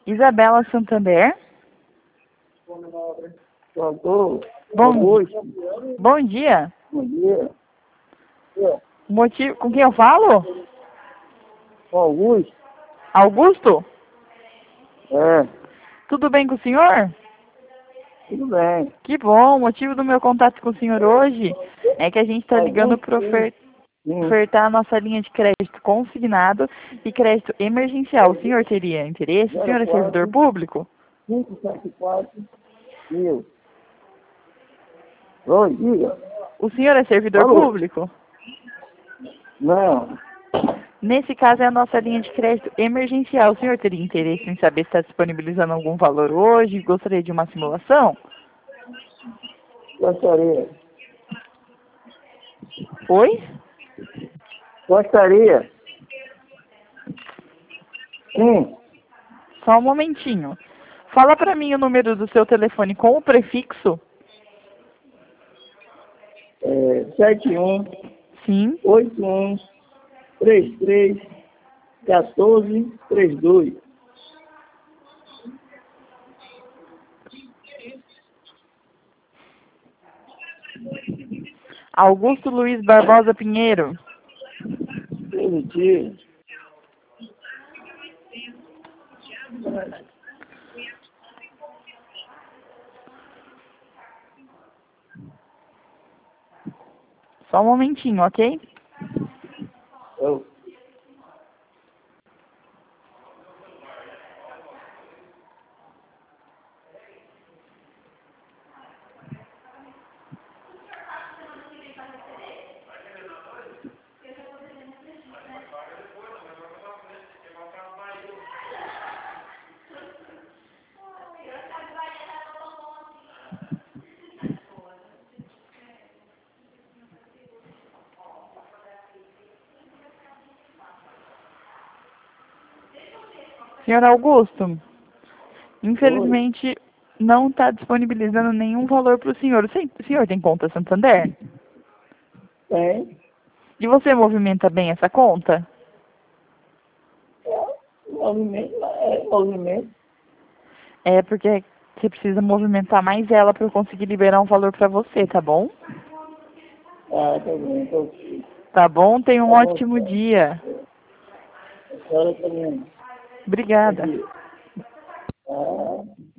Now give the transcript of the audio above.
Isabela Santander. Bom dia. Bom dia. Motivo, com quem eu falo? Augusto? Augusto? É, Tudo bem com o senhor? tudo bem. Que bom. O motivo do meu contato com o senhor hoje é que a gente está ligando para Sim. ofertar a nossa linha de crédito consignado e crédito emergencial. O senhor teria interesse? O senhor é servidor público? 574.000. Oi, diga. O senhor é servidor Alô? público? Não, Nesse caso é a nossa linha de crédito emergencial. O senhor teria interesse em saber se está disponibilizando algum valor hoje? Gostaria de uma simulação? gostaria. Oi? Gostaria. Sim, Só um momentinho. Fala para mim o número do seu telefone com o prefixo. 71 Sim. 81 33 14 32. Augusto Luiz Barbosa Pinheiro. Positivo. Só um momentinho, ok? Eu Senhor Augusto, Oi. infelizmente não está disponibilizando nenhum valor para o senhor. O senhor tem conta Santander? Tem. E você movimenta bem essa conta? Movimento. É porque você precisa movimentar mais ela para eu conseguir liberar um valor para você, tá bom? Ah, tá bem. Tá bom? Tenha um Tá bom, ótimo dia. a senhora também. Bom Obrigada. dia.